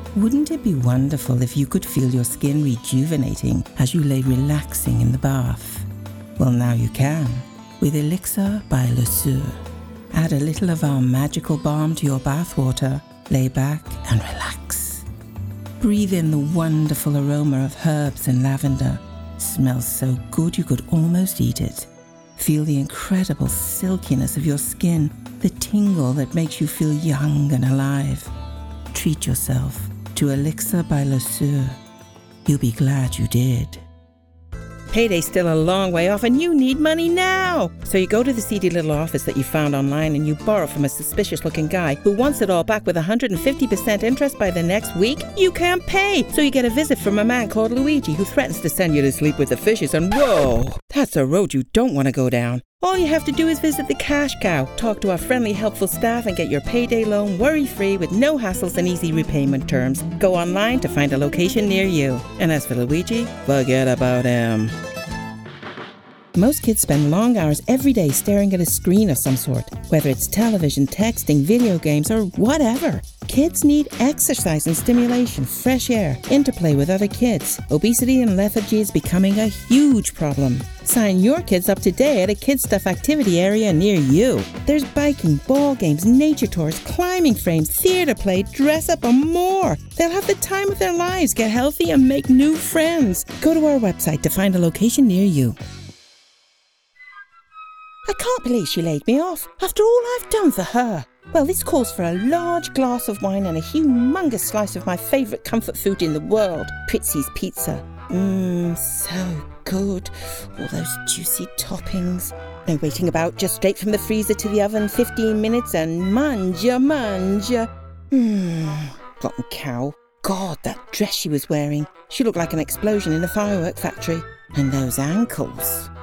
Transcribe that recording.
Wouldn't it be wonderful if you could feel your skin rejuvenating as you lay relaxing in the bath? Well, now you can with Elixir by Le Sur. Add a little of our magical balm to your bathwater, lay back and relax. Breathe in the wonderful aroma of herbs and lavender. Smells so good you could almost eat it. Feel the incredible silkiness of your skin, the tingle that makes you feel young and alive. Treat yourself to Elixir by Le Sur. You'll be glad you did. Payday's still a long way off and you need money now. So you go to the seedy little office that you found online and you borrow from a suspicious-looking guy who wants it all back with 150% interest by the next week. You can't pay. So you get a visit from a man called Luigi who threatens to send you to sleep with the fishes, and whoa, that's a road you don't want to go down. All you have to do is visit the Cash Cow, talk to our friendly, helpful staff and get your payday loan worry-free with no hassles and easy repayment terms. Go online to find a location near you. And as for Luigi, forget about him. Most kids spend long hours every day staring at a screen of some sort, whether it's television, texting, video games, or whatever. Kids need exercise and stimulation, fresh air, interplay with other kids. Obesity and lethargy is becoming a huge problem. Sign your kids up today at a Kids Stuff activity area near you. There's biking, ball games, nature tours, climbing frames, theater play, dress up, and more. They'll have the time of their lives, get healthy, and make new friends. Go to our website to find a location near you. I can't believe she laid me off after all I've done for her. Well, this calls for a large glass of wine and a humongous slice of my favourite comfort food in the world, Prizzi's Pizza. So good. All those juicy toppings. No waiting about, just straight from the freezer to the oven, 15 minutes and manja. Rotten cow. God, that dress she was wearing. She looked like an explosion in a firework factory. And those ankles.